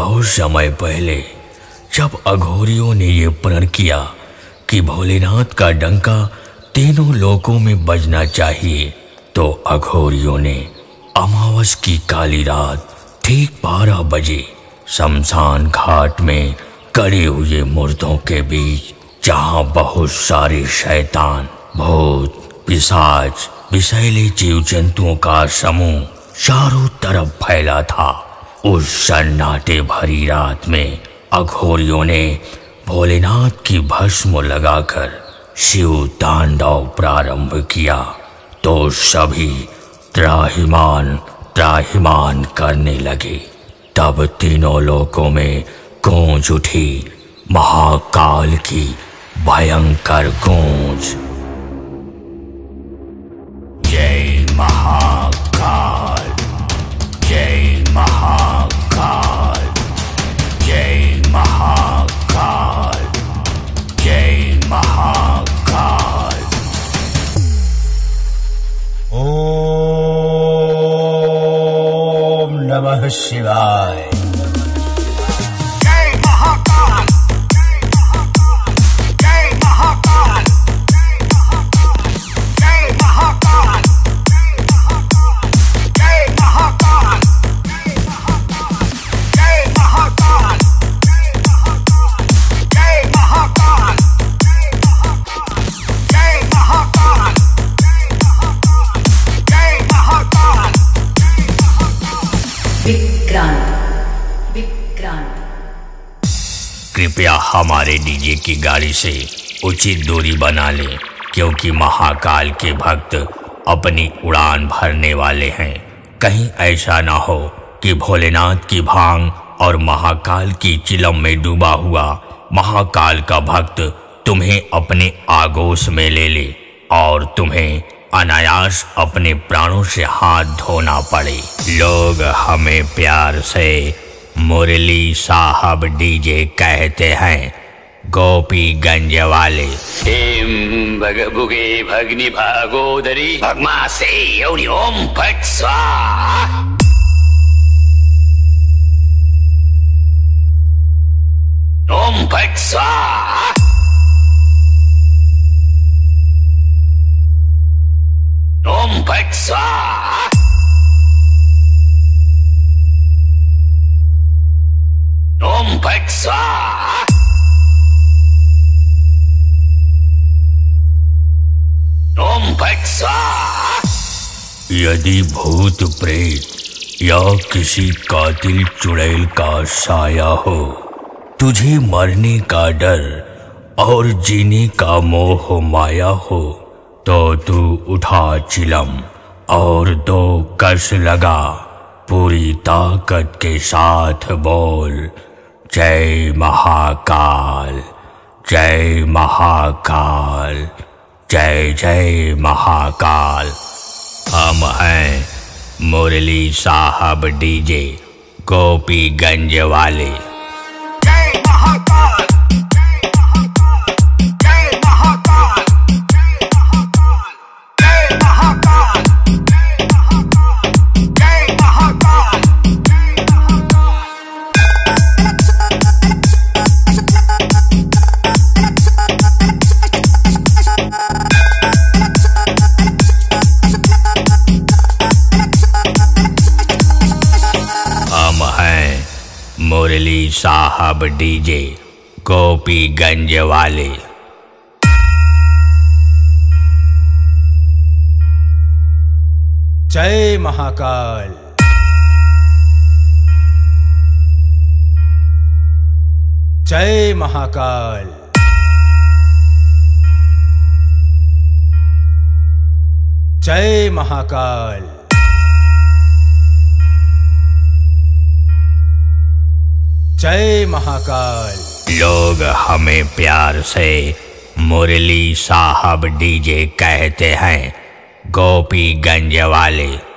बहुत समय पहले जब अघोरियों ने ये प्रण किया कि भोलेनाथ का डंका तीनों लोकों में बजना चाहिए, तो अघोरियों ने अमावस की काली रात ठीक 12 बजे शमशान घाट में गड़े हुए मुर्दों के बीच, जहां बहुत सारे शैतान, भूत, पिशाच, विषैले जीव जंतुओं का समूह चारों तरफ फैला था, उस सन्नाटे भरी रात में अघोरियों ने भोलेनाथ की भस्म लगाकर शिव तांडव प्रारंभ किया। तो सभी त्राहिमाम त्राहिमाम करने लगे। तब तीनों लोकों में गूंज उठी महाकाल की भयंकर गूंज। जय महाकाल, जय महाकाल, जय महाकाल, जय महाकाल। ओम नमः शिवाय। कृपया हमारे डीजे की गाड़ी से उचित दूरी बना लें, क्योंकि महाकाल के भक्त अपनी उड़ान भरने वाले हैं। कहीं ऐसा ना हो कि भोलेनाथ की भांग और महाकाल की चिलम में डूबा हुआ महाकाल का भक्त तुम्हें अपने आगोश में ले ले और तुम्हें अनायास अपने प्राणों से हाथ धोना पड़े। लोग हमें प्यार से मुरली साहब डीजे कहते हैं, गोपीगंज वाले। भगभुगे भग्नि भागोदरी भगमा से योनि ओम फट स्वाहा। ओम फट स्वाहा। ओम फट स्वाहा। ओम फट स्वाहा। ओम फट स्वाहा। यदि भूत प्रेत या किसी कातिल चुड़ैल का साया हो, तुझे मरने का डर और जीने का मोह माया हो, तो तू उठा चिलम और 2 कस लगा, पूरी ताकत के साथ बोल, जय महाकाल, जय महाकाल, जय जय महाकाल। हम हैं मुरली साहब डीजे, गोपीगंज वाले। जय महाकाल, जय महाकाल, जय महाकाल, जय महाकाल। हम हैं मुरली साहब डीजे, गोपीगंज वाले। जय महाकाल, जय महाकाल, जय महाकाल, जय महाकाल। लोग हमें प्यार से मुरली साहब डीजे कहते हैं, गोपीगंज वाले।